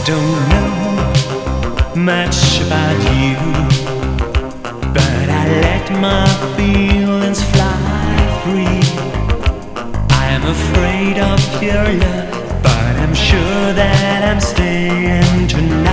don't know much about you, but I let my feelings fly free. I am afraid of your love, but I'm sure that I'm staying tonight.